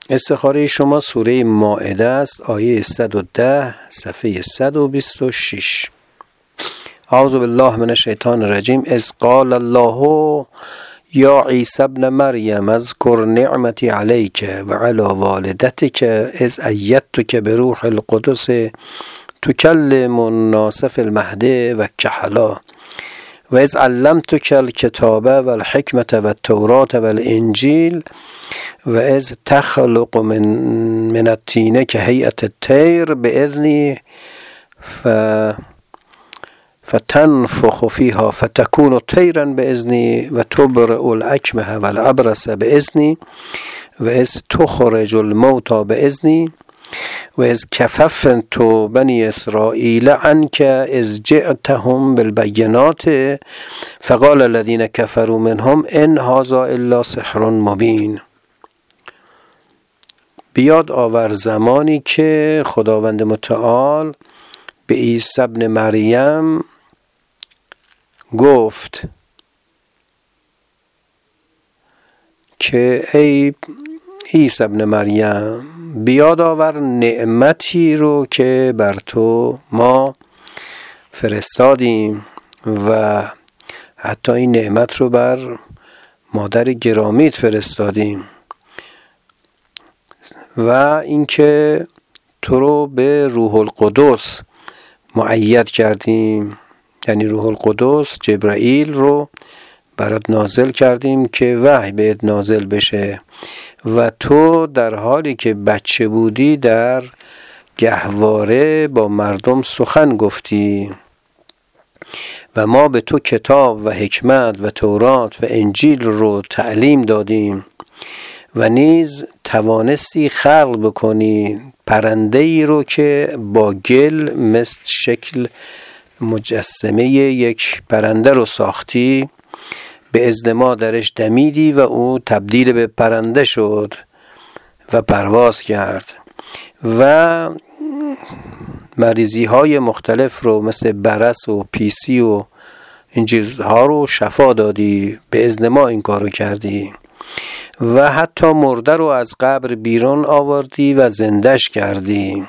استخاره شما سوره مائده است، آیه 110 صفحه 126. اعوذ بالله من الشیطان الرجیم. اذ قال الله یا عیسی ابن مریم اذکر نعمتی علیک و علی والدتک اذ ایدتک بروح القدس تکلم الناس فی المهد و کهلا و اذ علمتک الکتاب و الحکمت و التوراة و الانجیل و اذ تخلق من الطین کهیئة الطیر باذنی فتنفخ فیها فتکون طیرا باذنی و تبرئ الاکمه و الابرص باذنی و اذ تخرج الموتى باذنی و اذ کففت بنی اسرائیل عنک اذ جئتهم بالبینات فقال الذین کفروا منهم ان هذا الا سحر مبین. بیاد آور زمانی که خداوند متعال به عیسی ابن مریم گفت که ای عیسی ابن مریم بیاد آور نعمتی رو که بر تو ما فرستادیم و حتی این نعمت رو بر مادر گرامیت فرستادیم و اینکه تو رو به روح القدس مؤید کردیم، یعنی روح القدس جبرائیل رو برات نازل کردیم که وحی بهت نازل بشه و تو در حالی که بچه بودی در گهواره با مردم سخن گفتی و ما به تو کتاب و حکمت و تورات و انجیل رو تعلیم دادیم و نیز توانستی خلق بکنی پرنده ای رو که با گل مثل شکل مجسمه یک پرنده رو ساختی، به اذن ما درش دمیدی و او تبدیل به پرنده شد و پرواز کرد و مریضی های مختلف رو مثل برص و پیسی و این چیزها رو شفا دادی، به اذن ما این کارو کردی و حتی مرده رو از قبر بیرون آوردی و زندش کردی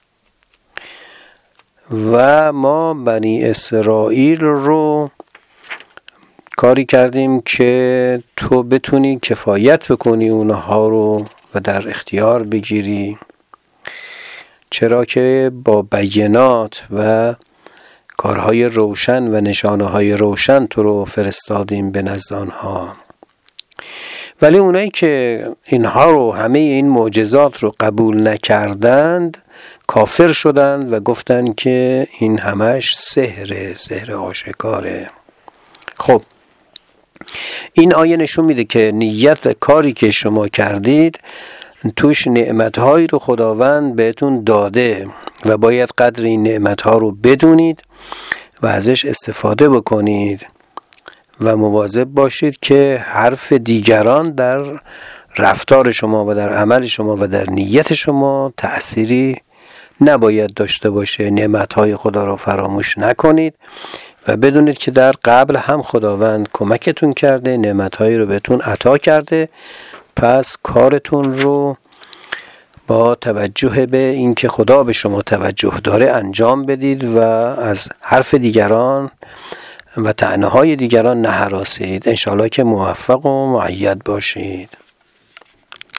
و ما بنی اسرائیل رو کاری کردیم که تو بتونی کفایت بکنی اونها رو و در اختیار بگیری، چرا که با بینات و کارهای روشن و نشانه‌های روشن تو رو فرستادیم به نزد آنها. ولی اونایی که اینها رو، همه این معجزات رو قبول نکردند، کافر شدند و گفتند که این همش سحر آشکاره. خب این آیه نشون میده که نیت کاری که شما کردید توش نعمتهایی رو خداوند بهتون داده و باید قدر این نعمتها رو بدونید و ازش استفاده بکنید و مواظب باشید که حرف دیگران در رفتار شما و در عمل شما و در نیت شما تأثیری نباید داشته باشه. نعمتهای خدا رو فراموش نکنید و بدونید که در قبل هم خداوند کمکتون کرده، نعمتهایی رو بهتون عطا کرده، پس کارتون رو با توجه به این که خدا به شما توجه داره انجام بدید و از حرف دیگران و طعنه‌های دیگران نهراسید. انشاءالله که موفق و مؤید باشید.